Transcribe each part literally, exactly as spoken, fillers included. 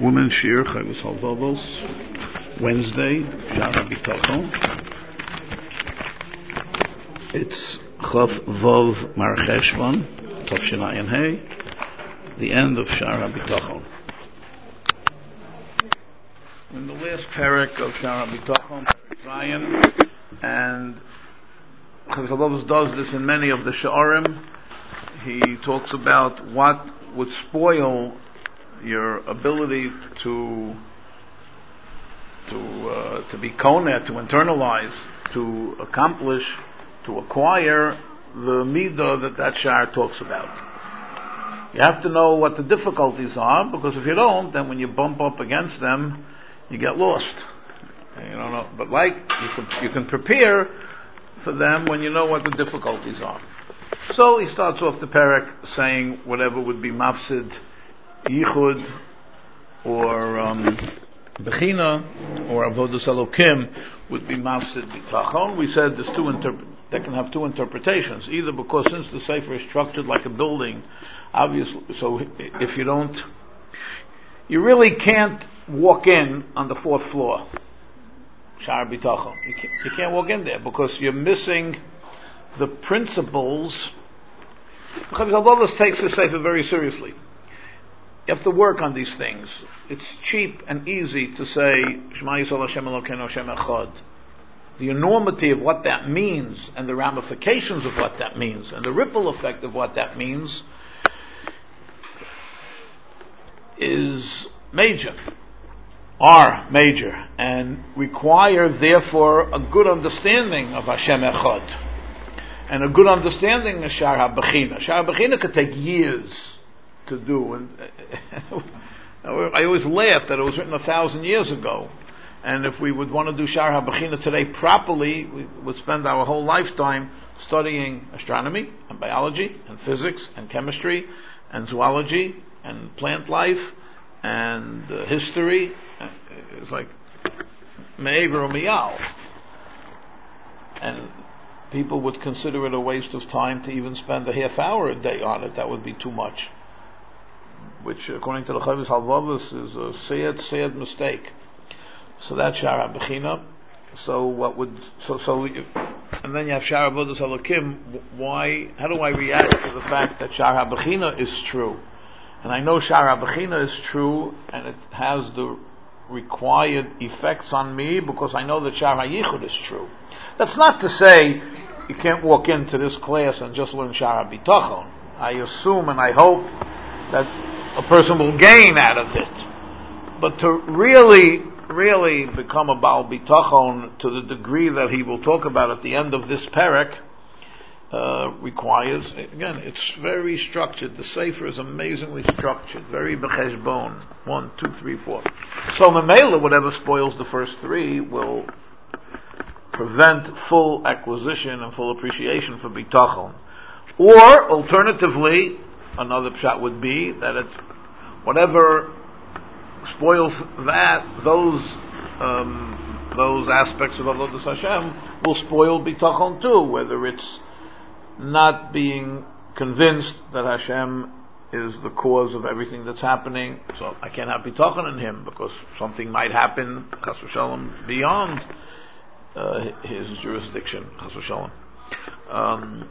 Women's Shir, Chavos Halvavos, Wednesday, Shar HaBitachon. It's Chav Vav Mar Cheshvan, Tov Shinayin Hey, the end of Shar HaBitachon. In the last parak of Shar HaBitachon, Zion, and Chavos Halvavos does this in many of the Sha'arim. He talks about what would spoil your ability to to uh, to be koneh, to internalize, to accomplish, to acquire the midah that that shar talks about. You have to know what the difficulties are, because if you don't, then when you bump up against them, you get lost. You don't know, but like you can, you can prepare for them when you know what the difficulties are. So he starts off the parak saying whatever would be mafsid yichud or um, bechina or avodas elokim would be mafsid bitachon. We said there's two interp- they can have two interpretations. Either because since the sefer is structured like a building, obviously, so if you don't, you really can't walk in on the fourth floor. Shar bitachon. You can't, you can't walk in there because you're missing the principles. Chavos Halvavos takes this sefer very seriously. You have to work on these things. It's cheap and easy to say Shema Yisrael Hashem Elokeinu Hashem Echad. The enormity of what that means and the ramifications of what that means and the ripple effect of what that means is major, are major, and require therefore a good understanding of Hashem Echad and a good understanding of Shar HaBechina. Shar HaBechina could take years to do, and I always laugh that it was written a thousand years ago, and if we would want to do Shar HaBechina today properly, we would spend our whole lifetime studying astronomy and biology and physics and chemistry and zoology and plant life and uh, history. It's like me'ever or me'al, and people would consider it a waste of time to even spend a half hour a day on it. That would be too much, which according to the Chavos Halvavos is a sad, sad mistake. So that's Shar HaBechina. So what would, so, so, and then you have Shar Avodas Elokim. Why, how do I react to the fact that Shar HaBechina is true? And I know Shar HaBechina is true, and it has the required effects on me because I know that Shar HaYichud is true. That's not to say you can't walk into this class and just learn Shar HaBitachon. I assume and I hope that a person will gain out of it. But to really, really become a Baal Bitachon to the degree that he will talk about at the end of this parak, uh, requires, again, it's very structured. The Sefer is amazingly structured, very becheshbon. One, two, three, four. So Memela, whatever spoils the first three, will prevent full acquisition and full appreciation for Bitachon. Or, alternatively, another pshat would be that it, whatever spoils that, those um, those aspects of Avodas Hashem will spoil Bitachon too, whether it's not being convinced that Hashem is the cause of everything that's happening, so I can't have Bitachon in Him because something might happen, Chas v'Shalom, beyond uh, His jurisdiction, Chas v'Shalom. Um,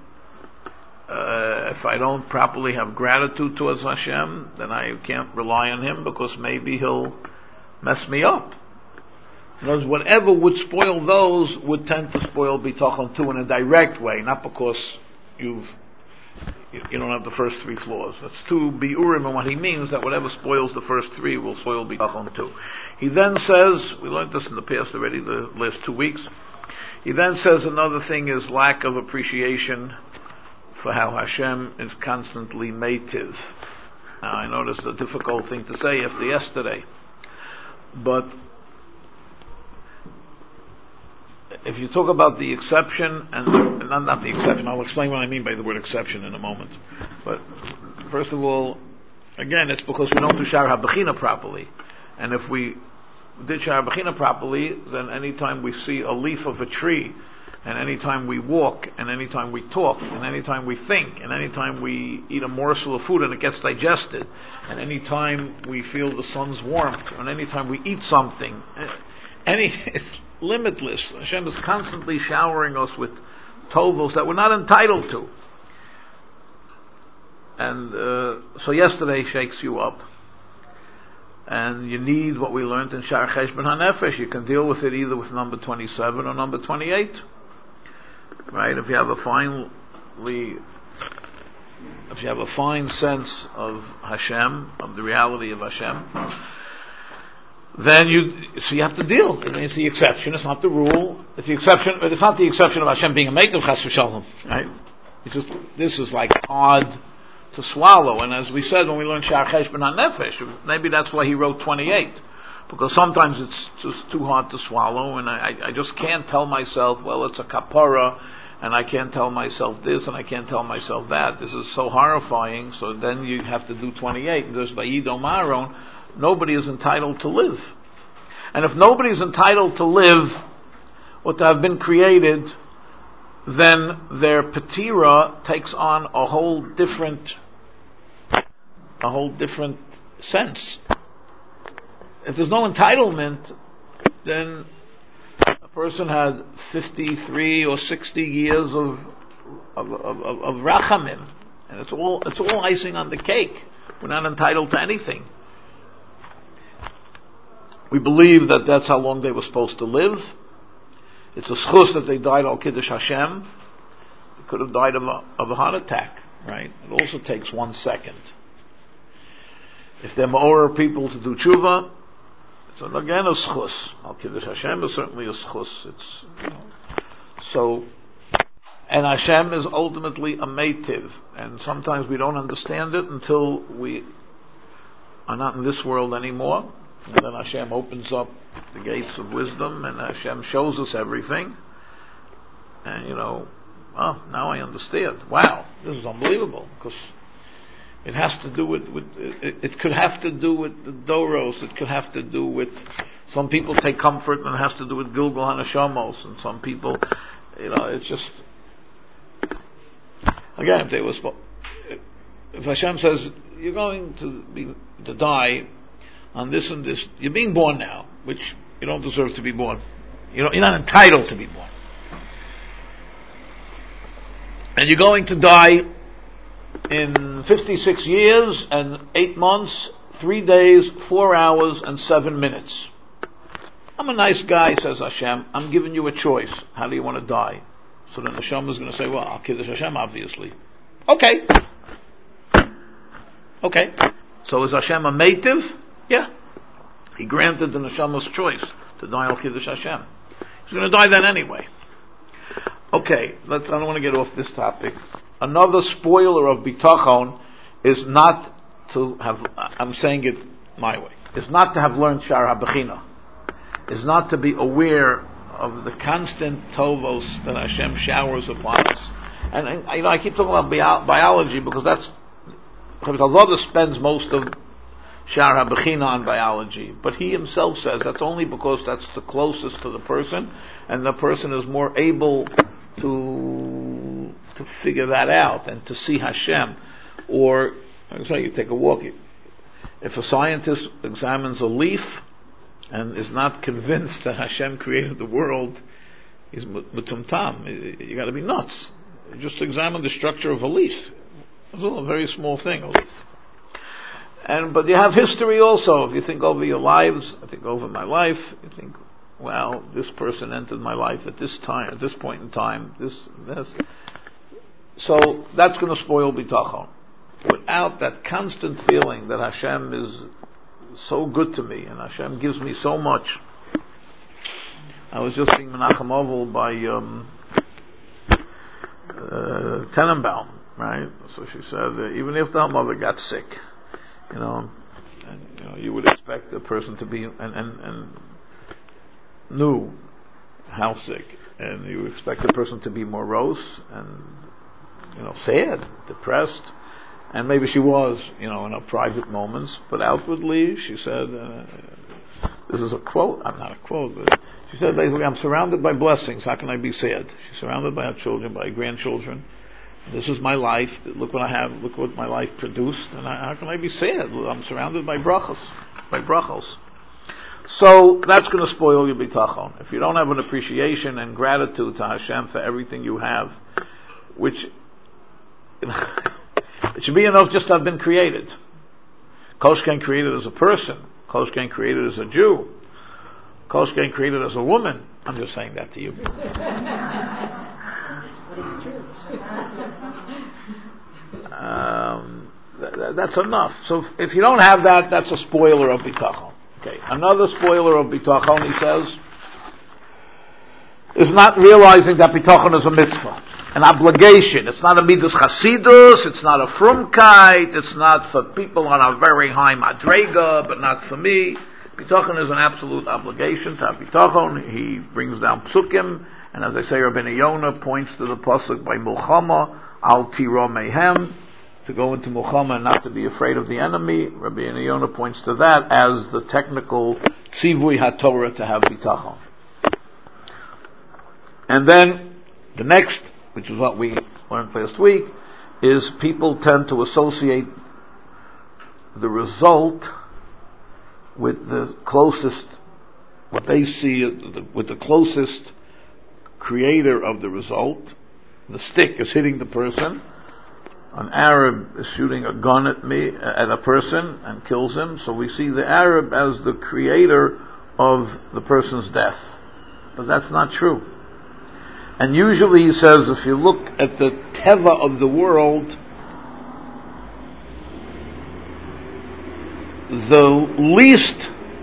Uh, if I don't properly have gratitude towards Hashem, then I can't rely on Him because maybe He'll mess me up. In other words, whatever would spoil those would tend to spoil Bitachon too in a direct way, not because you've you don't have the first three floors. That's two biurim, and what he means that whatever spoils the first three will spoil Bitachon too. He then says, we learned this in the past already, the last two weeks. He then says another thing is lack of appreciation for how Hashem is constantly meitiv. Now I know this is a difficult thing to say after yesterday, but if you talk about the exception, and the, not, not the exception, I'll explain what I mean by the word exception in a moment. But first of all, again, it's because we don't do Shar HaBechina properly. And if we did Shar HaBechina properly, then anytime we see a leaf of a tree and anytime we walk, and anytime we talk, and anytime we think, and anytime we eat a morsel of food and it gets digested, and anytime we feel the sun's warmth, and anytime we eat something, any, it's limitless. Hashem is constantly showering us with tovos that we're not entitled to. And uh, so yesterday shakes you up. And you need what we learned in Shar Cheshbon HaNefesh. You can deal with it either with number twenty-seven or number twenty-eight. Right? If you have a finely, if you have a fine sense of Hashem, of the reality of Hashem, then you, so you have to deal. It's the exception, it's not the rule. It's the exception, but it's not the exception of Hashem being a mate of Chas v'Shalom. Right? It's just, this is like hard to swallow. And as we said when we learned Shar Cheshbon HaNefesh, maybe that's why he wrote twenty-eight. Because sometimes it's just too hard to swallow, and I, I just can't tell myself, well, it's a kapara, and I can't tell myself this, and I can't tell myself that. This is so horrifying, so then you have to do twenty-eight. There's Vayid Omaron. Nobody is entitled to live. And if nobody is entitled to live, or to have been created, then their patira takes on a whole different a whole different sense. If there's no entitlement, then a person had fifty-three or sixty years of of, of, of, of rachamim, and it's all it's all icing on the cake. We're not entitled to anything. We believe that that's how long they were supposed to live. It's a schus that they died al Kiddush Hashem. They could have died of a, of a heart attack, right? It also takes one second. If they're ma'orer people to do tshuva, so again a schus. Al Kiddush Hashem is certainly a schus. It's, you know, so, and Hashem is ultimately a meitiv, and sometimes we don't understand it until we are not in this world anymore, and then Hashem opens up the gates of wisdom, and Hashem shows us everything, and you know, oh, now I understand. Wow, this is unbelievable, because it has to do with, with it, it could have to do with the Doros, it could have to do with, some people take comfort and it has to do with Gilgal HaNeshamos, and some people, you know, it's just, again, if they were, if Hashem says, you're going to be, to die on this and this, you're being born now, which you don't deserve to be born. You know, you're not entitled to be born. And you're going to die in fifty-six years and eight months, three days, four hours, and seven minutes. I'm a nice guy, says Hashem. I'm giving you a choice. How do you want to die? So then Hashem is going to say, well, I'll Kiddush Hashem, obviously. Okay. Okay. So is Hashem a meitiv? Yeah. He granted the Neshama's choice to die al Kiddush Hashem. He's going to die then anyway. Okay, let's, I don't want to get off this topic. Another spoiler of bitachon is not to have, I'm saying it my way, is not to have learned Shar HaBechina, is not to be aware of the constant tovos that Hashem showers upon us. And, and you know, I keep talking about bio- biology because that's, Chavit spends most of Shar HaBechina on biology, but he himself says that's only because that's the closest to the person, and the person is more able to to figure that out and to see Hashem. Or, like I say, you take a walk. If a scientist examines a leaf and is not convinced that Hashem created the world, he's mutumtam. You got to be nuts. Just examine the structure of a leaf. It's a very small thing. And but you have history also. If you think over your lives, I think over my life, you think, well, this person entered my life at this time, at this point in time, this, this. So that's going to spoil bitachon. Without that constant feeling that Hashem is so good to me and Hashem gives me so much. I was just seeing Menachem Oval by um, uh, Tenenbaum, right? So she said, uh, even if the mother got sick, you know, and, you know, you would expect the person to be and, and, and knew how sick, and you expect the person to be morose and, you know, sad, depressed, and maybe she was, you know, in her private moments, but outwardly she said, uh, this is a quote, I'm not a quote, but she said basically, I'm surrounded by blessings, how can I be sad? She's surrounded by her children, by her grandchildren. This is my life, look what I have, look what my life produced, and I, how can I be sad? I'm surrounded by brachos, by brachos. So, that's going to spoil your bitachon. If you don't have an appreciation and gratitude to Hashem for everything you have, which, it should be enough just to have been created. Koshken created as a person, Koshken created as a Jew, Koshken created as a woman. I'm just saying that to you. um, th- that's enough. So if, if you don't have that, that's a spoiler of bitachon. Okay. Another spoiler of bitachon, he says, is not realizing that bitachon is a mitzvah, an obligation. It's not a midas chasidus, it's not a frumkeit, it's not for people on a very high madrega, but not for me. Bitachon is an absolute obligation to have bitachon. He brings down psukim, and as I say, Rabbeinu Yonah points to the pasuk by Mulchama, al tira mehem, to go into Mulchama and not to be afraid of the enemy. Rabbeinu Yonah points to that as the technical tzivui haTorah to have bitachon. And then, the next, which is what we learned last week, is people tend to associate the result with the closest, what they see with the closest creator of the result. The stick is hitting the person. An Arab is shooting a gun at me, at a person, and kills him. So we see the Arab as the creator of the person's death. But that's not true. And usually he says, if you look at the teva of the world, the least,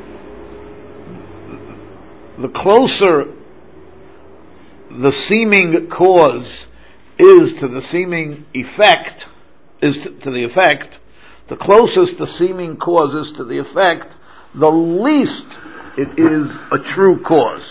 the closer the seeming cause is to the seeming effect, is to, to the effect, the closest the seeming cause is to the effect, the least it is a true cause.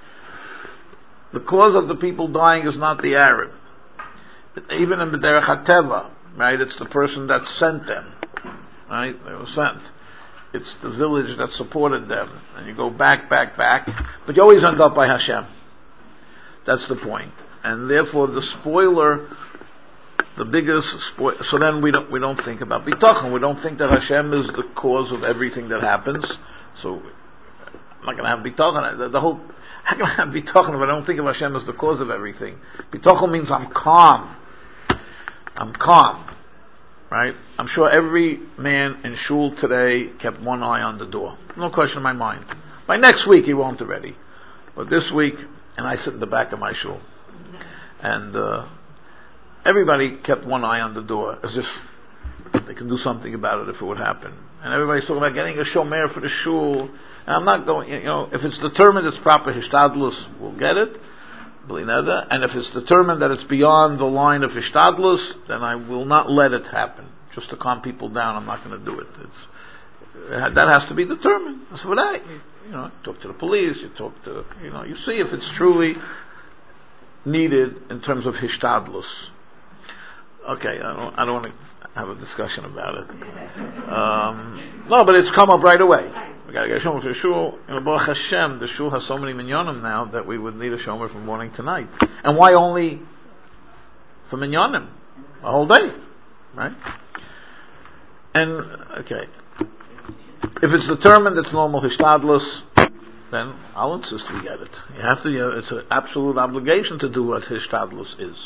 The cause of the people dying is not the Arab. Even in the Derech HaTeva, right, it's the person that sent them, right, they were sent. It's the village that supported them. And you go back, back, back, but you always end up by Hashem. That's the point. And therefore the spoiler, the biggest spoiler, so then we don't, we don't think about bitachon. We don't think that Hashem is the cause of everything that happens. So, I'm not going to have bitachon. The, the whole, how can I have bitachon if I don't think of Hashem as the cause of everything? Bitachon means I'm calm. I'm calm. Right? I'm sure every man in shul today kept one eye on the door. No question in my mind. By next week he won't already. But this week, and I sit in the back of my shul. And uh, everybody kept one eye on the door, as if they can do something about it if it would happen. And everybody's talking about getting a shomer for the shul. And I'm not going, you know, if it's determined it's proper hishtadlus, we'll get it. And if it's determined that it's beyond the line of hishtadlus, then I will not let it happen. Just to calm people down, I'm not going to do it. It's, that has to be determined. That's what I, you know, talk to the police, you talk to, you know, you see if it's truly needed in terms of hishtadlus. Okay, I don't, I don't want to have a discussion about it. Um, no, but it's come up right away. We got to get a shomer for the shul. And Baruch Hashem, the shul has so many minyanim now that we would need a shomer from morning to night. And why only for minyanim? A whole day, right? And okay, if it's determined it's normal hishtadlus, then I'll insist we get it. You have to. You know, it's an absolute obligation to do what hishtadlus is.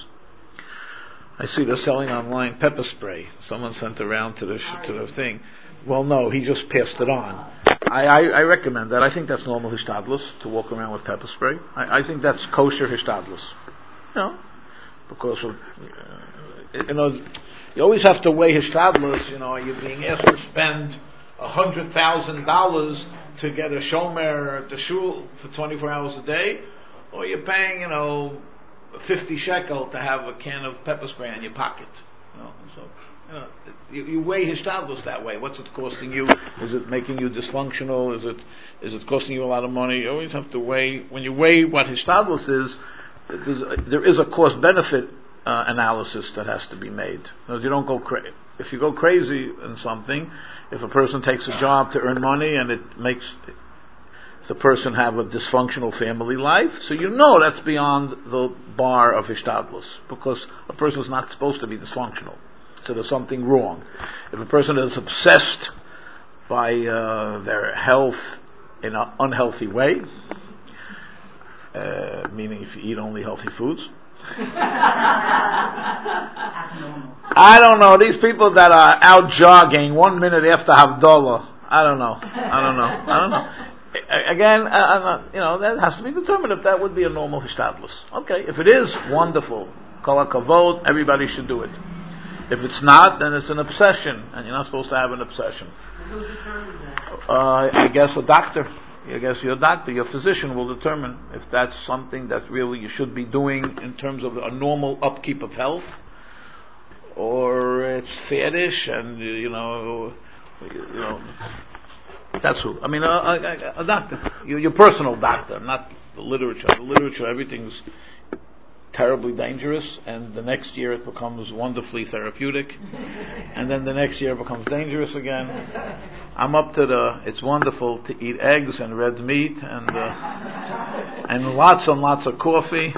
I see they're selling online pepper spray. Someone sent around to the sh- to the thing. Well, no, he just passed it on. I, I, I recommend that. I think that's normal hishtadlus to walk around with pepper spray. I, I think that's kosher hishtadlus. You know, because of, uh, you know, you always have to weigh hishtadlus. You know, are you being asked to spend a hundred thousand dollars to get a shomer at the shul for twenty-four hours a day, or you're paying, you know, fifty shekel to have a can of pepper spray in your pocket? You know, so. You know, you, you weigh hishtadlus that way. What's it costing you? Is it making you dysfunctional? Is it is it costing you a lot of money? You always have to weigh. When you weigh what hishtadlus is, there is a cost benefit uh, analysis that has to be made. Because you don't go crazy. If you go crazy in something, if a person takes a job to earn money and it makes the person have a dysfunctional family life, so you know that's beyond the bar of Hishtadlus, because a person is not supposed to be dysfunctional. So there's something wrong. If a person is obsessed by uh, their health in an unhealthy way, uh, meaning if you eat only healthy foods, I don't know, these people that are out jogging one minute after Havdalah, I don't know, I don't know, I don't know. Again, uh, you know, that has to be determined if that would be a normal hishtadlus. Okay, if it is, wonderful. Kol hakavod, everybody should do it. If it's not, then it's an obsession, and you're not supposed to have an obsession. Who determines that? Uh, I guess a doctor. I guess your doctor, your physician will determine if that's something that really you should be doing in terms of a normal upkeep of health, or it's faddish, and you know, you know. That's who. I mean, a, a, a doctor. Your, your personal doctor, not the literature. The literature, everything's terribly dangerous, and the next year it becomes wonderfully therapeutic, and then the next year it becomes dangerous again. I'm up to the, it's wonderful to eat eggs and red meat, and uh, and lots and lots of coffee.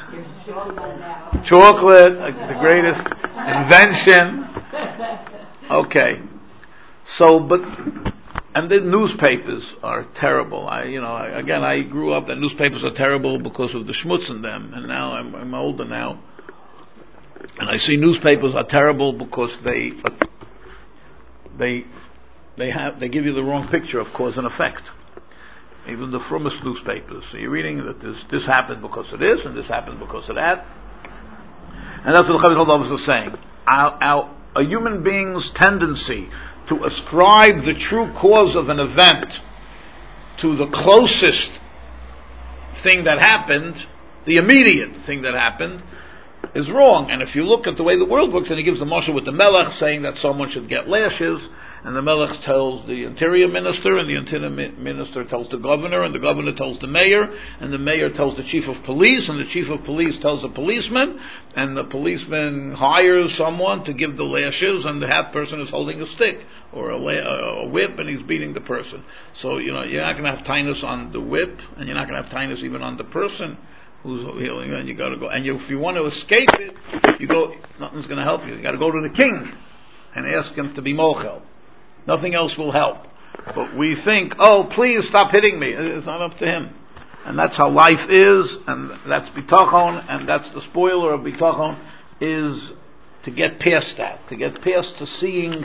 Chocolate, uh, the greatest invention. Okay. So, but... And the newspapers are terrible. I, you know, I, again, I grew up, and newspapers are terrible because of the schmutz in them. And now I'm, I'm older now, and I see newspapers are terrible because they, uh, they, they have, they give you the wrong picture of cause and effect. Even the frummest newspapers. So you're reading that this, this happened because of this, and this happened because of that. And that's what the Chavez Haldavis is saying. Our, our, a human being's tendency to ascribe the true cause of an event to the closest thing that happened, the immediate thing that happened, is wrong. And if you look at the way the world works, and he gives the mashal with the melech, saying that someone should get lashes, and the melech tells the interior minister, and the interior minister tells the governor, and the governor tells the mayor, and the mayor tells the chief of police, and the chief of police tells the policeman, and the policeman hires someone to give the lashes, and that person is holding a stick or a, la- a whip, and he's beating the person. So, you know, you're not going to have tinus on the whip, and you're not going to have tinus even on the person who's healing, and you got to go. And you, if you want to escape it, you go. Nothing's going to help you. You got to go to the king and ask him to be mochel. Nothing else will help. But we think, oh, please stop hitting me. It's not up to him. And that's how life is, and that's bitachon, and that's the spoiler of bitachon, is to get past that, to get past to seeing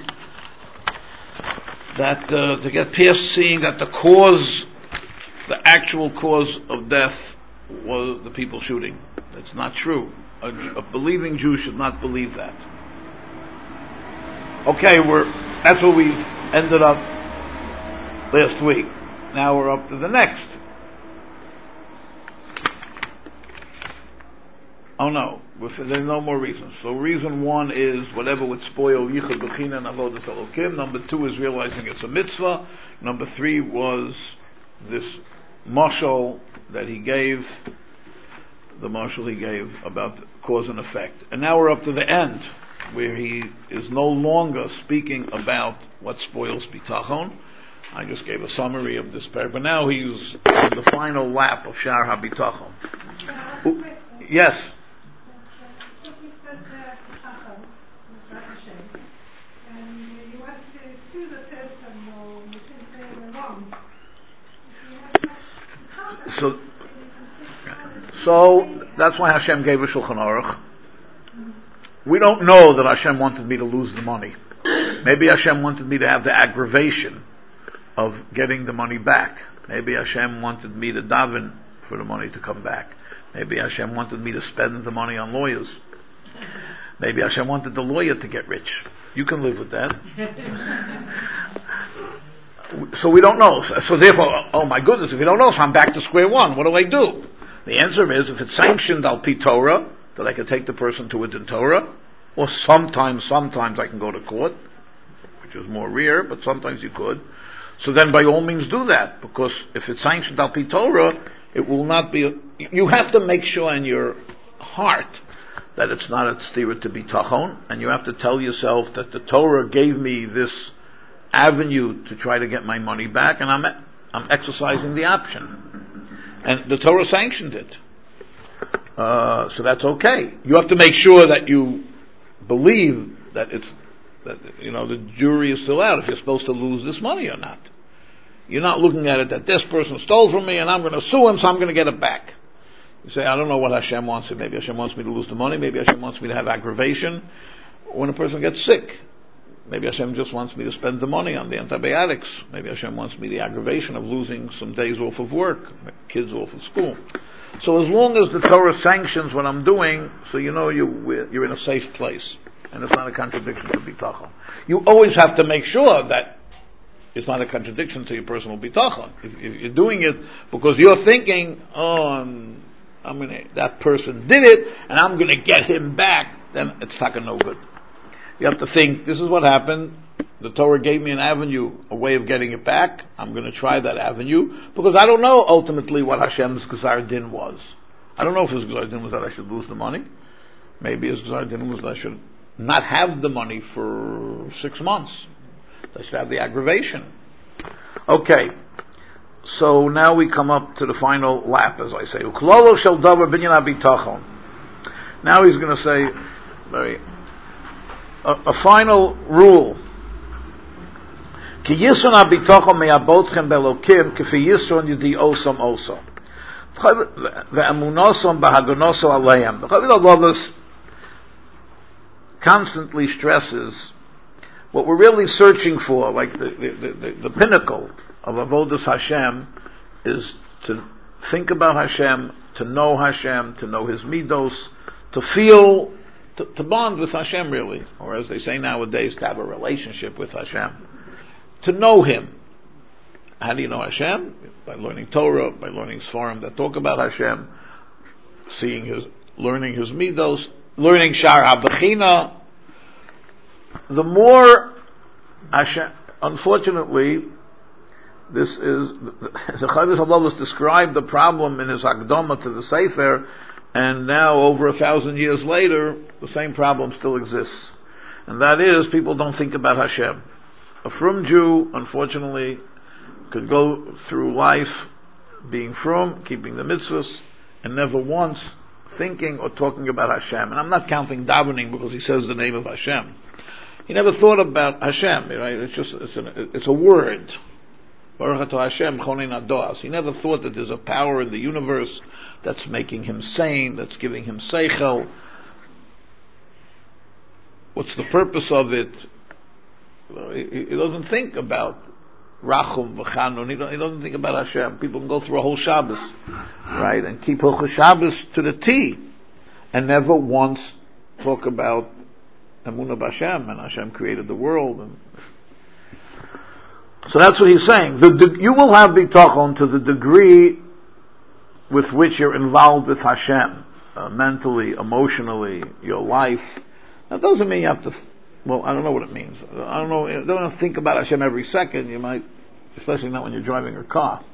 that, uh, to get past seeing that the cause, the actual cause of death was the people shooting. That's not true. A, a believing Jew should not believe that. Okay, we're, that's where we ended up last week. Now we're up to the next. Oh no, there's no more reasons. So reason one is whatever would spoil Yichud B'china and Avodas Elokim. Number two is realizing it's a mitzvah. Number three was this mashal that he gave, the mashal he gave about cause and effect. And now we're up to the end, where he is no longer speaking about what spoils bitachon. I just gave a summary of this paragraph, but now he's on the final lap of Shar HaBitachon. Ooh, yes? So, so that's why Hashem gave a Shulchan Aruch. We don't know that Hashem wanted me to lose the money. Maybe Hashem wanted me to have the aggravation of getting the money back. Maybe Hashem wanted me to daven for the money to come back. Maybe Hashem wanted me to spend the money on lawyers. Maybe Hashem wanted the lawyer to get rich. You can live with that. So we don't know. So therefore, oh my goodness, if we don't know, so I'm back to square one. What do I do? The answer is, if it's sanctioned al pi Torah, that I can take the person to a din Torah, or sometimes, sometimes I can go to court, which is more rare, but sometimes you could. So then by all means do that, because if it's sanctioned al pi Torah, it will not be, a, you have to make sure in your heart that it's not a tztira to bitachon, and you have to tell yourself that the Torah gave me this avenue to try to get my money back, and I'm I'm exercising the option. And the Torah sanctioned it. Uh, so that's okay. You have to make sure that you believe that it's, that, you know, the jury is still out if you're supposed to lose this money or not. You're not looking at it that this person stole from me and I'm going to sue him, so I'm going to get it back. You say, I don't know what Hashem wants. Maybe Hashem wants me to lose the money. Maybe Hashem wants me to have aggravation. When a person gets sick, maybe Hashem just wants me to spend the money on the antibiotics. Maybe Hashem wants me the aggravation of losing some days off of work, kids off of school. So as long as the Torah sanctions what I'm doing, so you know you, you're in a safe place. And it's not a contradiction to bitachon. You always have to make sure that it's not a contradiction to your personal bitachon. If, if you're doing it because you're thinking, oh, I'm, I'm gonna, that person did it, and I'm gonna get him back, then it's taka no good. You have to think, this is what happened. The Torah gave me an avenue, a way of getting it back. I'm going to try that avenue because I don't know ultimately what Hashem's Gzar Din was. I don't know if his Gzar Din was that I should lose the money. Maybe his Gzar Din was that I should not have the money for six months. I should have the aggravation. Okay. So now we come up to the final lap, as I say. Uklolo shel davar binyan habitachon. Now he's going to say very a, a final rule. Ki yisron habitachon me'abotchem belokim kefi yisron yudi osam oso. Ve'amunosom b'hagonoso aleim. The Chaviv HaLavos constantly stresses what we're really searching for, like the, the, the, the pinnacle of Avodas Hashem, is to think about Hashem, to know Hashem, to know His midos, to feel, to, to bond with Hashem really, or as they say nowadays, to have a relationship with Hashem, to know Him. How do you know Hashem? By learning Torah, by learning Sfarim that talk about Hashem, seeing His, learning His midos, learning Shar HaBechina. The more Hashem, unfortunately, this is, the Chavis HaLavos described the problem in his Akdama to the Sefer, and now over a thousand years later, the same problem still exists. And that is, people don't think about Hashem. A frum Jew, unfortunately, could go through life being frum, keeping the mitzvahs, and never once thinking or talking about Hashem. And I'm not counting davening because he says the name of Hashem. He never thought about Hashem, right? It's just, it's, an, it's a word. Baruch atah Hashem chonin adoas. He never thought that there's a power in the universe that's making him sane, that's giving him seichel. What's the purpose of it? He, he doesn't think about Rachum v'Chanun. He, he doesn't think about Hashem. People can go through a whole Shabbos, right, and keep Hilchos Shabbos to the T, and never once talk about Emunah b'Hashem, and Hashem created the world. And so that's what he's saying. The, the, you will have bitachon to the degree with which you're involved with Hashem, uh, mentally, emotionally, your life. That doesn't mean you have to, th- well, I don't know what it means. I don't know, you don't have to think about Hashem every second. You might, especially not when you're driving your car.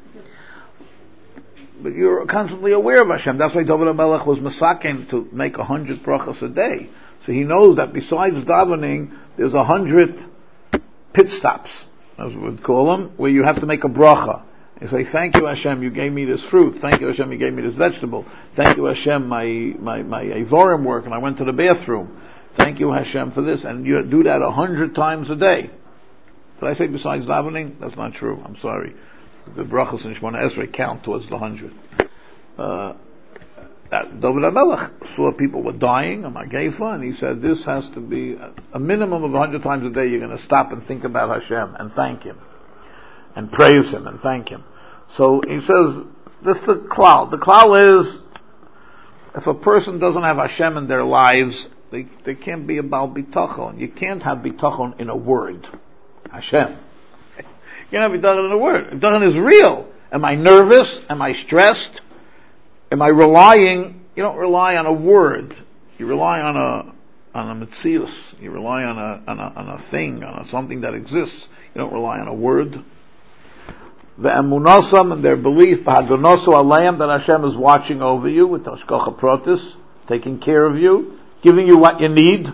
But you're constantly aware of Hashem. That's why David HaMelech was masaken to make a hundred brachas a day. So he knows that besides davening, there's a hundred pit stops, as we would call them, where you have to make a bracha. You say, thank you Hashem, you gave me this fruit. Thank you Hashem, you gave me this vegetable. Thank you Hashem, my, my, my Evorim work, and I went to the bathroom. Thank you Hashem for this. And you do that a hundred times a day. Did I say besides davening? That's not true. I'm sorry. The brachas in Shemona Esrei count towards the hundred. Uh, David HaMelech saw people were dying, a Mageifa, and he said, this has to be a, a minimum of a hundred times a day. You're going to stop and think about Hashem and thank Him and praise Him and thank Him. So he says, this is the klal. The klal is, if a person doesn't have Hashem in their lives, they, they can't be about bitachon. You can't have bitachon in a word. Hashem. You can't have bitachon in a word. Bitachon is real. Am I nervous? Am I stressed? Am I relying? You don't rely on a word. You rely on a on a metzius. You rely on a on a on a thing, on a, something that exists. You don't rely on a word. The emunosam and their belief, b'hagonoso aleim, that Hashem is watching over you with hashgacha pratis, taking care of you, giving you what you need.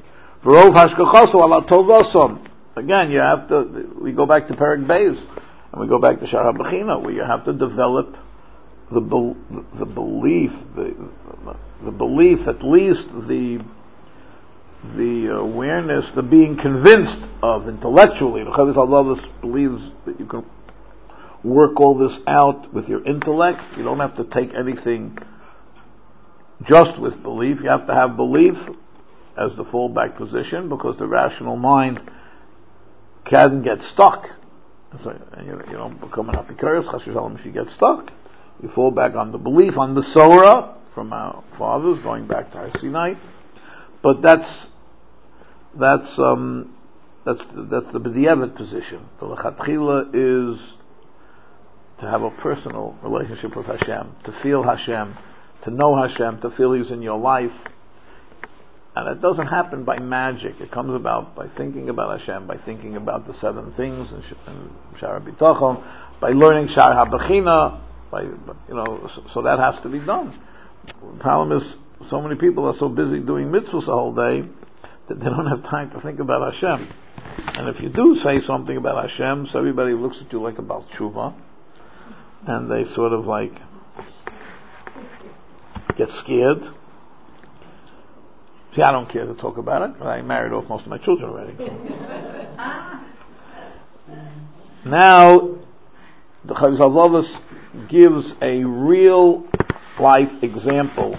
V'rov hashgachaso ala tovosam. Again, you have to. We go back to Perek Beis. And we go back to Shar HaBechina, where you have to develop the be- the belief, the the belief, at least the the awareness, the being convinced of intellectually. The Chavis HaLavos believes that you can work all this out with your intellect. You don't have to take anything just with belief. You have to have belief as the fallback position, because the rational mind can get stuck. So you, you don't become an apikaris, chas v'shalom, if you get stuck. You fall back on the belief, on the Sorah from our fathers, going back to Har Sinai. But that's that's um, that's that's the b'diavad position. The lechatchila is to have a personal relationship with Hashem, to feel Hashem, to know Hashem, to feel He's in your life. And it doesn't happen by magic. It comes about by thinking about Hashem, by thinking about the seven things in Shar HaBitachon, by learning Shar HaBechina, by, you know, so, so that has to be done. The problem is, so many people are so busy doing mitzvahs the whole day that they don't have time to think about Hashem. And if you do say something about Hashem, so everybody looks at you like a Baal Tshuva, and they sort of like get scared. See, I don't care to talk about it. I married off most of my children already. Now, the Chavis HaLavos gives a real life example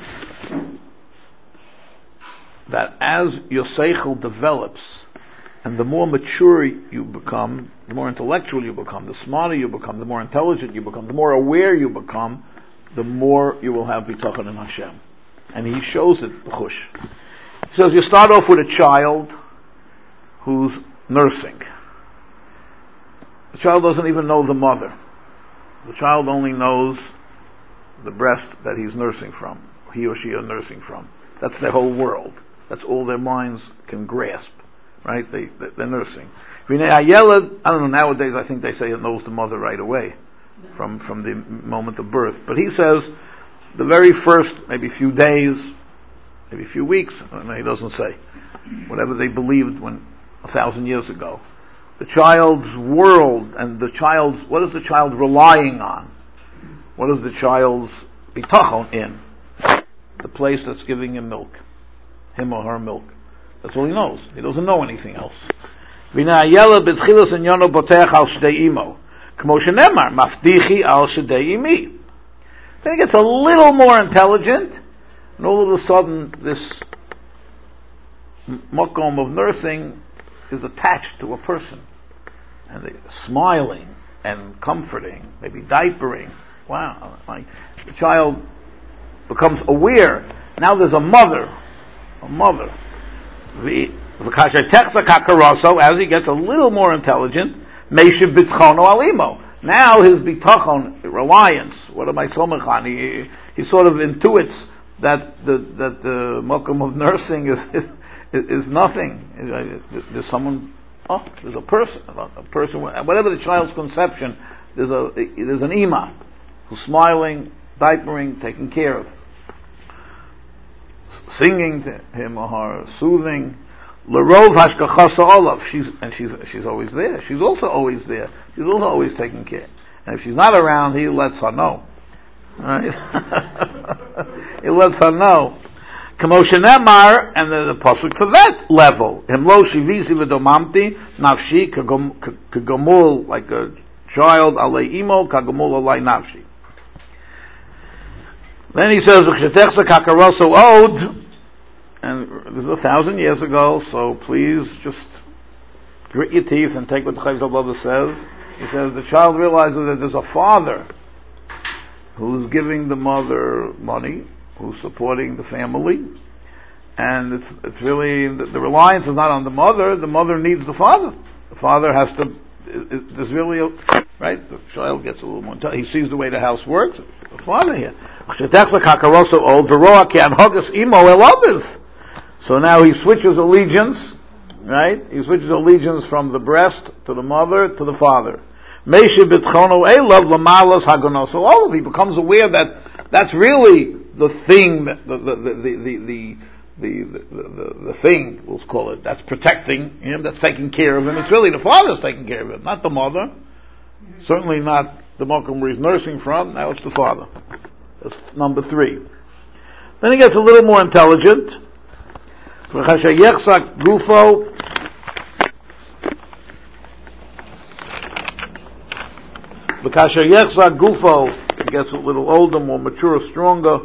that as your seichel develops, and the more mature you become, the more intellectual you become, the smarter you become, the more intelligent you become, the more aware you become, the more you will have bitachon in Hashem. And he shows it, b'chush. He says you start off with a child who's nursing. The child doesn't even know the mother. The child only knows the breast that he's nursing from, he or she are nursing from. That's their whole world. That's all their minds can grasp, right? They, they're nursing. I don't know, nowadays I think they say it knows the mother right away, from, from the moment of birth. But he says the very first, maybe few days, maybe a few weeks, no, he doesn't say, whatever they believed when a thousand years ago. The child's world and the child's, what is the child relying on? What is the child's bitachon in? The place that's giving him milk. Him or her milk. That's all he knows. He doesn't know anything else. Then he gets a little more intelligent, and all of a sudden this makom of nursing is attached to a person, and they're smiling and comforting, maybe diapering. Wow, like the child becomes aware. Now there's a mother, a mother. The as he gets a little more intelligent, meishiv bitchono alimo. Now his bitachon, reliance. What am I somechan? He he sort of intuits that the that the makom of nursing is is, is nothing. There's someone. Oh, there's a person, a person. Whatever the child's conception, there's a there's an ima who's smiling, diapering, taking care of, singing to him or her, soothing. L'rov hashkachasa olav. She's and she's she's always there. She's also always there. She's also always taking care. And if she's not around, he lets her know. Right? He lets her know. Kamosha Nemar, and the, the pasuk to that level. Himlo shivisi v'domamti nafshi kagomul, like a child alei imo kagomul alei nafshi. Then he says v'kshetechsa kakaroso od, and this is a thousand years ago, so please just grit your teeth and take what the Chavis HaLavos says. He says the child realizes that there's a father who's giving the mother money, who's supporting the family, and it's it's really the, the reliance is not on the mother. The mother needs the father. The father has to. It, it, there's really a, right. The child gets a little more. He sees the way the house works. The father here. So now he switches allegiance. Right? He switches allegiance from the breast to the mother to the father. So all of he becomes aware that that's really the thing, the the the the the the, the, the, the thing, we'll call it, that's protecting him, that's taking care of him. It's really the father's taking care of him, not the mother. Certainly not the Mokum where he's nursing from. Now it's the father. That's number three. Then he gets a little more intelligent. V'chasher yechzak gufo. V'kasher yechzak gufo. He gets a little older, more mature, stronger.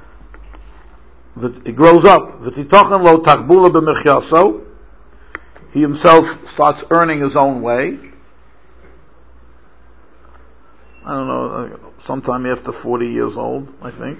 He grows up. V'titochen lo takbula b'mechyaso. He himself starts earning his own way. I don't know, sometime after forty years old, I think.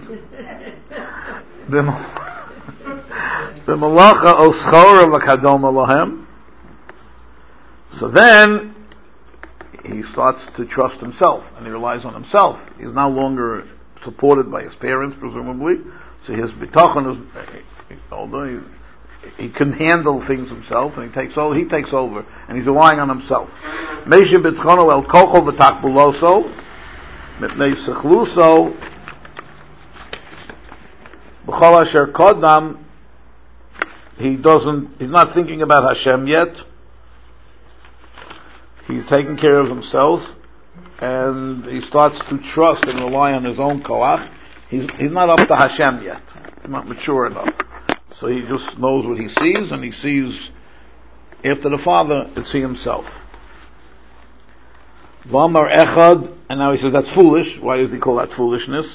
So then, he starts to trust himself, and he relies on himself. He's no longer supported by his parents, presumably. So his bitachon is, although he, he can handle things himself, and he takes over, he takes over, and he's relying on himself. Meishe bitchono el kocho v'takbuloso, mitnei sechluso, b'chol asher kodam, he doesn't, he's not thinking about Hashem yet. He's taking care of himself, and he starts to trust and rely on his own koach. He's, he's not up to Hashem yet. He's not mature enough. So he just knows what he sees, and he sees, after the father, it's he himself. V'amar echad, and now he says that's foolish. Why does he call that foolishness?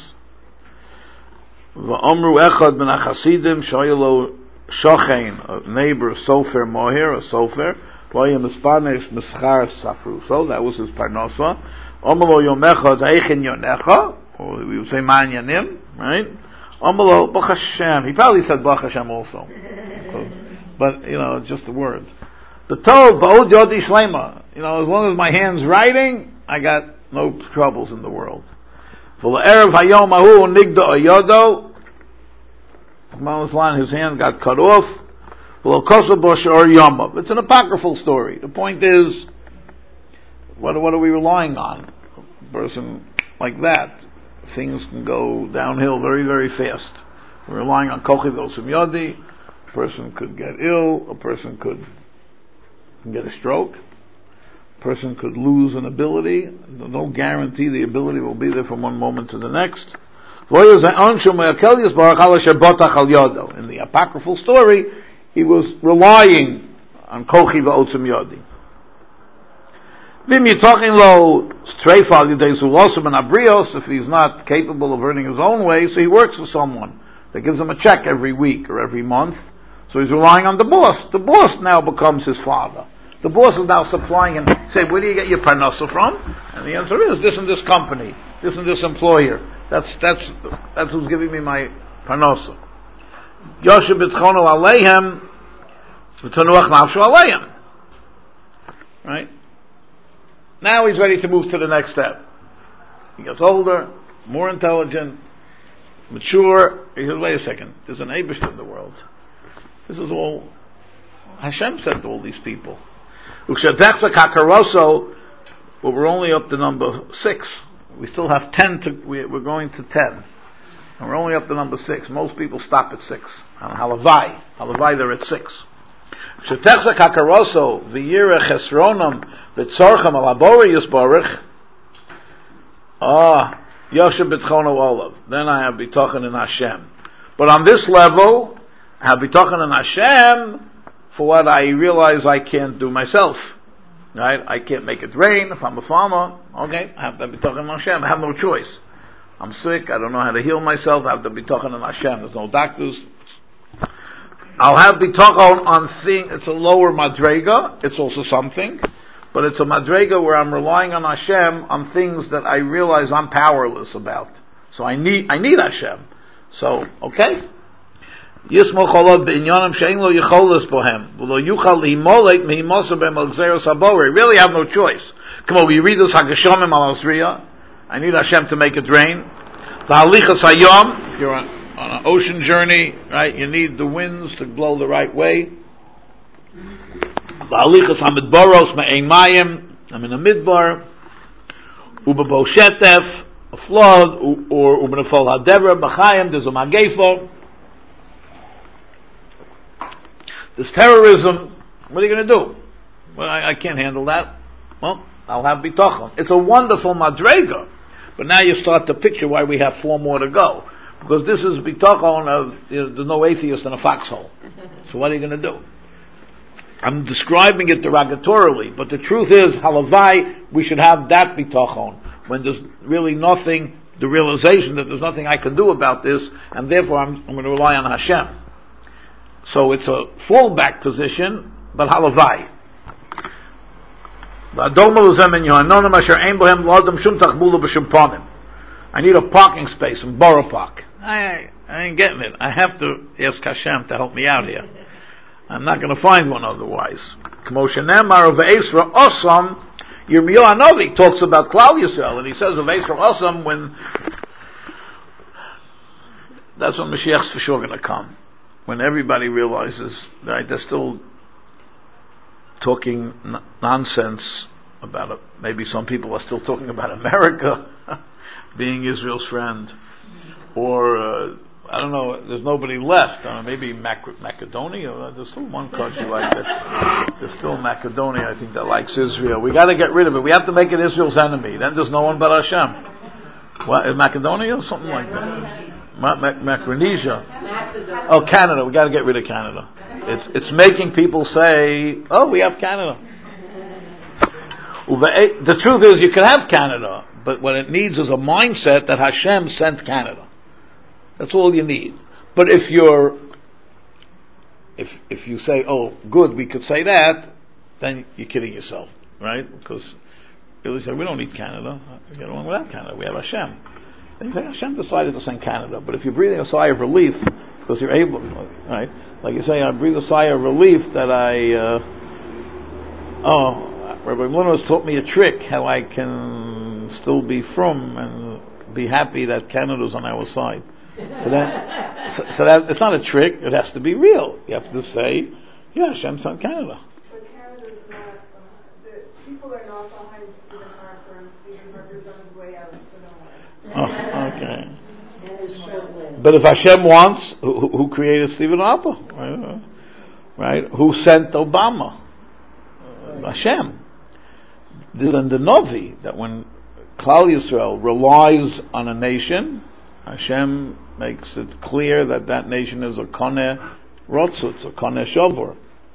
V'amru echad ben achasidim shoyelo shochein, a neighbor, sofer mohir, a sofer, v'ayim esparnes mischar safru. So that was his parnosa. Omelo yom echad eichin yonecha, or we would say man yanim, right? Omelo b'ch Hashem. He probably said b'ch Hashem also, but you know, it's just a word. The tov ba'od yodi shlema. You know, as long as my hand's writing, I got no troubles in the world. For the erev hayom ahu nigda ayodo, his hand got cut off. It's an apocryphal story. The point is, what, what are we relying on? A person like that, things can go downhill very, very fast. We're relying on kochiv osim yodi. A person could get ill. A person could can get a stroke. A person could lose an ability. No guarantee the ability will be there from one moment to the next. In the apocryphal story, he was relying on kochi v'otzim yodi. Vim yitochin lo streifa al yidei zulosum and abrios, if he's not capable of earning his own way, so he works for someone that gives him a check every week or every month. So he's relying on the boss. The boss now becomes his father. The boss is now supplying him. Say, where do you get your parnasa from? And the answer is this and this company, this and this employer. That's that's that's who's giving me my parnasa. Yoshe bitchono aleihem, v'tanuach nafshu aleihem. Right? Now he's ready to move to the next step. He gets older, more intelligent, mature. He says, wait a second, there's an Eibush in the world. This is all Hashem sent all these people. But we're only up to number six. We still have ten to, we're going to ten. And we're only up to number six. Most people stop at six. On Halavai. Halavai, they're at six. Shetechza kakaroso v'yira chesronam v'tzorchem alabori yisborich. Ah, Yoshe bitchono olav. Then I have bitochen in Hashem. But on this level, I have bitochen in Hashem for what I realize I can't do myself. Right? I can't make it rain if I'm a farmer. Okay, I have to bitochen in Hashem. I have no choice. I'm sick, I don't know how to heal myself, I have to bitochen in Hashem. There's no doctors. I'll have bitochen on thing, it's a lower madrega, it's also something, but it's a madrega where I'm relying on Hashem on things that I realize I'm powerless about. So I need, I need Hashem. So, okay. Yismo cholot be'inyonim she'en lo yicholos bohem, v'lo yuchal lihimolek mihimosa b'em al gzeros habori. Really have no choice. Come on, we read this Hagashomim al Osriya. I need Hashem to make it rain. The halichas hayom, if you're on, on an ocean journey, right, you need the winds to blow the right way. The halichas hamidbaros me'ein mayim, I'm in a midbar. Ubabo shetef, a flood, or ubenefol hadevra, b'chayim, there's a magefo. There's terrorism. What are you going to do? Well, I, I can't handle that. Well, I'll have bitachon. It's a wonderful madrega. But now you start to picture why we have four more to go. Because this is bitachon of, you know, there's no atheist in a foxhole. So what are you going to do? I'm describing it derogatorily, but the truth is, halavai, we should have that bitachon, when there's really nothing, the realization that there's nothing I can do about this, and therefore I'm, I'm going to rely on Hashem. So it's a fallback position, but halavai. I need a parking space in Borough Park. I, I ain't getting it. I have to ask Hashem to help me out here. I'm not going to find one otherwise. Yirmiyahu Hanavi talks about Klal Yisrael, and he says of Eisra Osam when that's when Mashiach's for sure going to come. When everybody realizes, right, they're still talking n- nonsense about it. Maybe some people are still talking about America being Israel's friend, or uh, I don't know. There's nobody left. I don't know, maybe Mac- Macedonia. There's still one country like that. There's still Macedonia, I think, that likes Israel. We got to get rid of it. We have to make it Israel's enemy. Then there's no one but Hashem. What, is Macedonia or something like that? Ma- Ma- Micronesia. Oh, Canada. We got to get rid of Canada. It's it's making people say, "Oh, we have Canada." The truth is, you can have Canada, but what it needs is a mindset that Hashem sent Canada. That's all you need. But if you're, if if you say, "Oh, good, we could say that," then you're kidding yourself, right? Because you say, "We don't need Canada. We get along without Canada. We have Hashem." And you say, "Hashem decided to send Canada." But if you're breathing a sigh of relief because you're able, right? Like you say, I breathe a sigh of relief that I, uh, oh, Rabbi Mlino has taught me a trick how I can still be frum and be happy that Canada's on our side. So that, so, so that it's not a trick. It has to be real. You have to say, "Yeah, Hashem's on Canada." But Canada's not. Uh, the people are not behind Stephen Harper, and Stephen Harper's on his way out. So no way. Oh, okay. But if Hashem wants, who, who created Stephen Harper? Right? right? Who sent Obama? Uh, Hashem. This is in the Novi that when Klal Yisrael relies on a nation, Hashem makes it clear that that nation is a koneh rotzutz, a koneh shavor.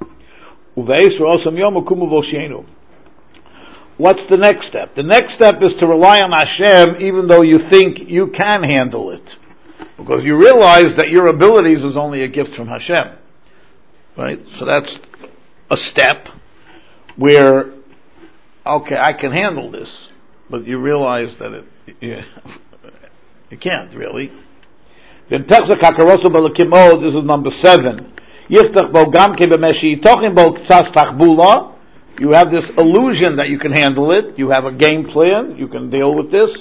What's the next step? The next step is to rely on Hashem even though you think you can handle it. Because you realize that your abilities is only a gift from Hashem. Right? So that's a step where, okay, I can handle this. But you realize that it, you, you can't really. Then Techzak HaKarosu B'Lekimo, this is number seven. Yiftach Bo Gamke B'Meshi Yitochim Bo K'tzas Tachbula. You have this illusion that you can handle it. You have a game plan. You can deal with this.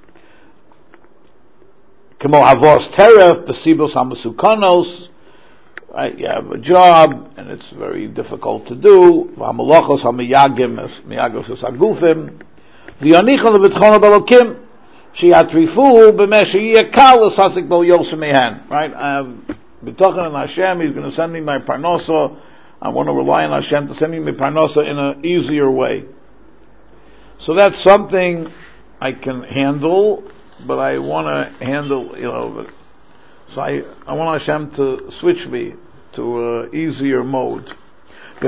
Kemo Havos Teref B'Sibos HaMesukanos. Right, you have a job and it's very difficult to do. V'Hamalachos HaMiyagim Miyagos HaGufim. V'Yanichon L'Bitchon HaBelokim. Shiatrifu B'Meshi Yekal L'Sasik Bo Yosem Mehen. Right, I have been talking to Hashem. He's going to send me my parnosa. I want to rely on Hashem to send me my parnosa in an easier way. So that's something I can handle, but I want to handle, you know, so I, I want Hashem to switch me to an easier mode. You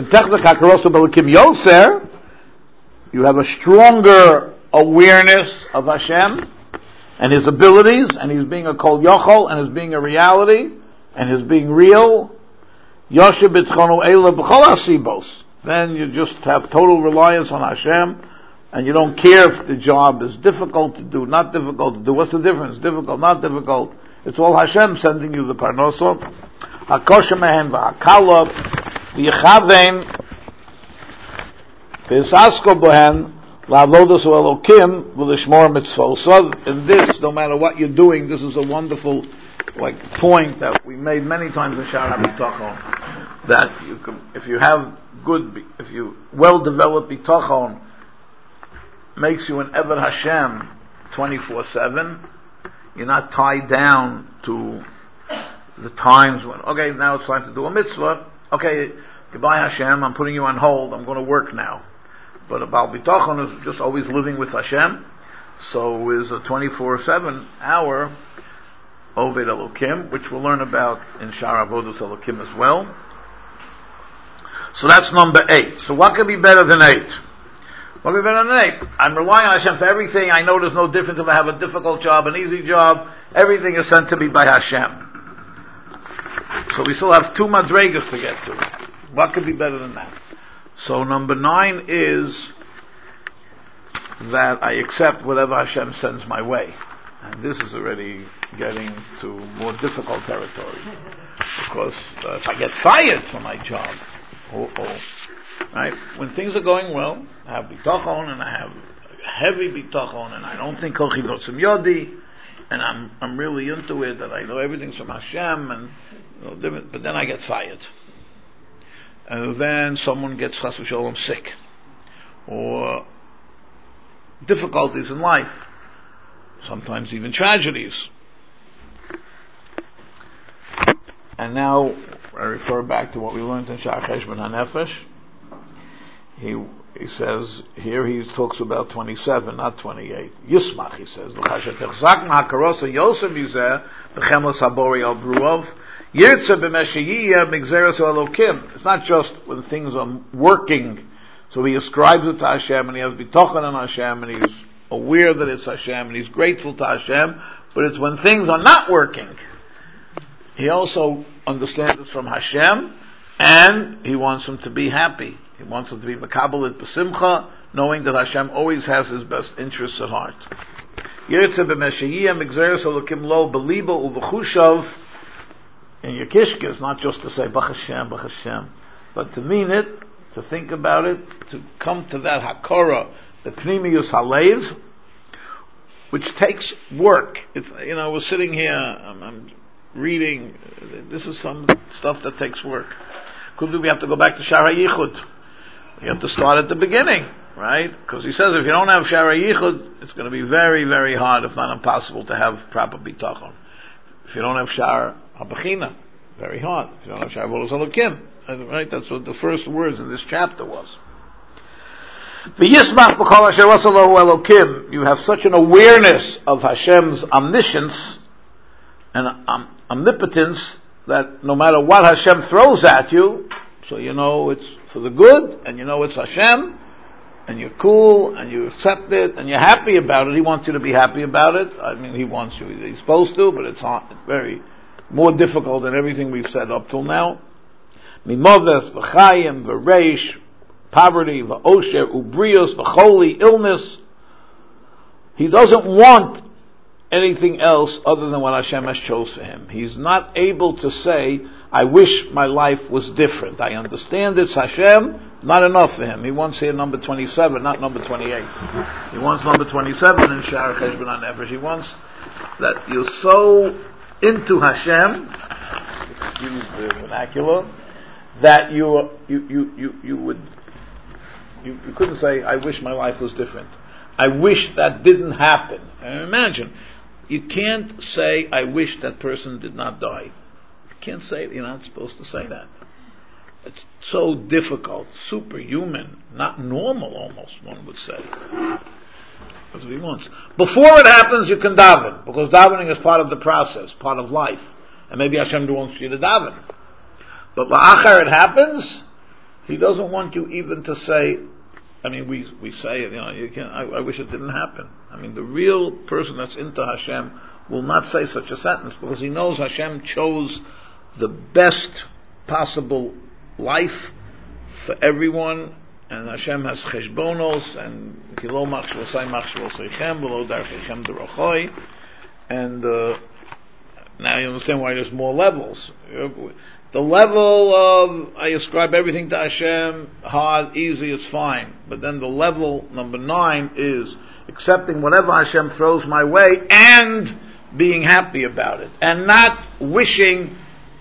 have a stronger awareness of Hashem and His abilities, and His being a kol yochol, and His being a reality, and His being real. Then you just have total reliance on Hashem, and you don't care if the job is difficult to do, not difficult to do. What's the difference? Difficult, not difficult. It's all Hashem sending you the parnosa. Hakosha mehen v'hakalot v'yichavein v'yisasko bohen la'avodas u'elokim v'lishmor mitzvot. So in this, no matter what you're doing, this is a wonderful like point that we made many times in Sha'ar HaBitachon, that you can, if you have good, if you well-developed bitachon, makes you an Eved Hashem twenty-four seven, you're not tied down to the times when, okay, now it's time to do a mitzvah, okay, goodbye Hashem, I'm putting you on hold, I'm going to work now. But a Baal Bitachon is just always living with Hashem, so is a twenty-four seven hour Oved Elokim, which we'll learn about in Shar Avodas Elokim as well. So that's number eight. So what could be better than eight? What could be better than eight? I'm relying on Hashem for everything. I know there's no difference if I have a difficult job, an easy job. Everything is sent to me by Hashem. So we still have two madregas to get to. What could be better than that? So number nine is that I accept whatever Hashem sends my way. And this is already getting to more difficult territory. Because uh, if I get fired from my job, oh, oh, right? When things are going well, I have bitachon, and I have heavy bitachon, and I don't think kochi notzim yodi, and I'm I'm really into it, and I know everything's from Hashem, and you know, different, but then I get fired. And then someone gets chas v'sholom sick, or difficulties in life, sometimes even tragedies. And now I refer back to what we learned in Shar Cheshbon HaNefesh. He he says here he talks about twenty-seven, not twenty-eight. Yismach, he says, it's not just when things are working. So he ascribes it to Hashem, and he has bitachon on Hashem, and he's aware that it's Hashem, and he's grateful to Hashem, but it's when things are not working. He also understands it's from Hashem, and he wants him to be happy. He wants him to be makabelit b'simcha, knowing that Hashem always has his best interests at heart. Yirtzeh b'meshiyiyah migzeres elokim lo b'libo u'v'chushav. In your kishka, it's not just to say Bach Hashem, Bach Hashem, but to mean it, to think about it, to come to that hakara, the pnimius halev, which takes work. It's, you know, we're sitting here, I'm, I'm reading, this is some stuff that takes work. Could we have to go back to Shar HaYichud? You have to start at the beginning, right? Because he says if you don't have Shar HaYichud, it's going to be very, very hard, if not impossible, to have proper bitachon. If you don't have Shar HaBechina, very hard. If you don't have Shar Avodas Elokim, right? That's what the first words in this chapter was. V'yismach b'kol asher asa lahu Elokim. You have such an awareness of Hashem's omniscience and um, omnipotence that no matter what Hashem throws at you, so you know it's for the good, and you know it's Hashem, and you're cool, and you accept it, and you're happy about it. He wants you to be happy about it. I mean, he wants you, he's supposed to, but it's hard, very, more difficult than everything we've said up till now. Mimoves, v'chayim, v'reish, poverty, v'osher, ubrios, v'choli, illness. He doesn't want anything else other than what Hashem has chose for him. He's not able to say, I wish my life was different. I understand it's Hashem, not enough for him. He wants here number twenty-seven, not number twenty-eight. He wants number twenty-seven in Shar Cheshbon HaNefesh. He wants that you're so into Hashem, excuse the vernacular, that you you you you, you would you, you couldn't say, I wish my life was different. I wish that didn't happen. And imagine, you can't say, I wish that person did not die. You can't say, you're not supposed to say that. It's so difficult, superhuman, not normal almost, one would say. That's what he wants. Before it happens, you can daven, because davening is part of the process, part of life. And maybe Hashem wants you to daven. But la'achar it happens, he doesn't want you even to say, I mean, we we say it, you know, you can. I, I wish it didn't happen. I mean, the real person that's into Hashem will not say such a sentence, because he knows Hashem chose the best possible life for everyone, and Hashem has cheshbonos, and kilo machshvosai machshvoseichem v'lo darchechem derachoi, and uh, now you understand why there's more levels. The level of, I ascribe everything to Hashem, hard, easy, it's fine. But then the level number nine is accepting whatever Hashem throws my way and being happy about it. And not wishing,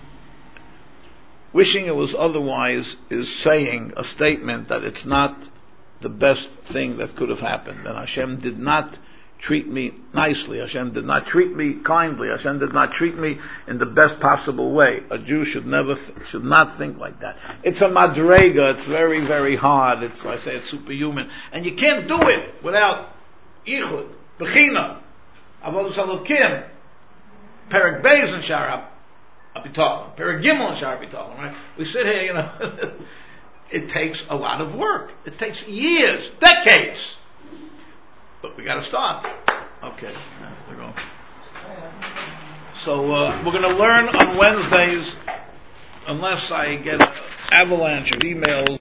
wishing it was otherwise is saying a statement that it's not the best thing that could have happened. And Hashem did not treat me nicely. Hashem did not treat me kindly. Hashem did not treat me in the best possible way. A Jew should never, th- should not think like that. It's a madrega. It's very, very hard. It's, I say, it's superhuman, and you can't do it without yichud, bechina, avodas halokim, perek beis and shar hapitachon, perek gimel and shar hapitachon. Right? We sit here, you know. It takes a lot of work. It takes years, decades. But we got to start. Okay, yeah, we're going. So uh, we're going to learn on Wednesdays, unless I get an avalanche of emails.